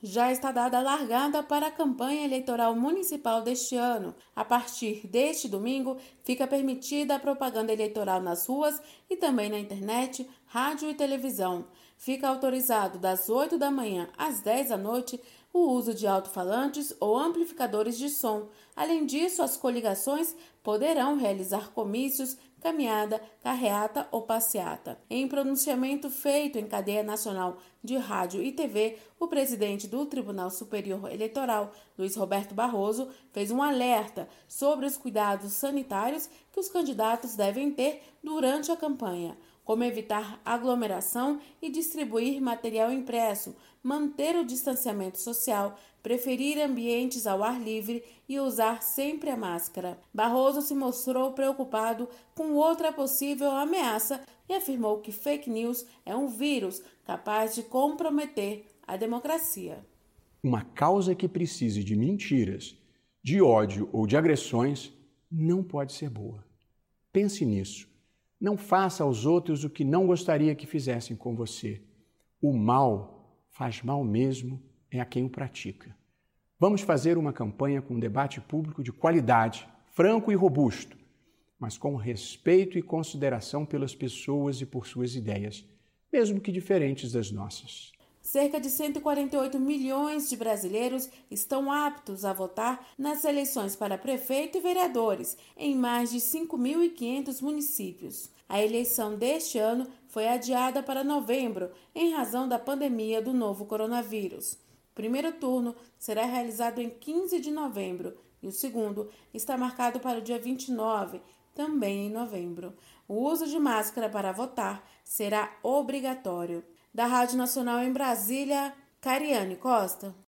Já está dada a largada para a campanha eleitoral municipal deste ano. A partir deste domingo, fica permitida a propaganda eleitoral nas ruas e também na internet, rádio e televisão. Fica autorizado das 8 da manhã às 10 da noite o uso de alto-falantes ou amplificadores de som. Além disso, as coligações poderão realizar comícios, caminhada, carreata ou passeata. Em pronunciamento feito em cadeia nacional de rádio e TV, o presidente do Tribunal Superior Eleitoral, Luiz Roberto Barroso, fez um alerta sobre os cuidados sanitários que os candidatos devem ter durante a campanha, como evitar aglomeração e distribuir material impresso, manter o distanciamento social, preferir ambientes ao ar livre e usar sempre a máscara. Barroso se mostrou preocupado com outra possível ameaça e afirmou que fake news é um vírus capaz de comprometer a democracia. Uma causa que precise de mentiras, de ódio ou de agressões não pode ser boa. Pense nisso. Não faça aos outros o que não gostaria que fizessem com você. O mal faz mal mesmo é a quem o pratica. Vamos fazer uma campanha com um debate público de qualidade, franco e robusto, mas com respeito e consideração pelas pessoas e por suas ideias, mesmo que diferentes das nossas. Cerca de 148 milhões de brasileiros estão aptos a votar nas eleições para prefeito e vereadores em mais de 5.500 municípios. A eleição deste ano foi adiada para novembro em razão da pandemia do novo coronavírus. O primeiro turno será realizado em 15 de novembro e o segundo está marcado para o dia 29, também em novembro. O uso de máscara para votar será obrigatório. Da Rádio Nacional em Brasília, Cariane Costa.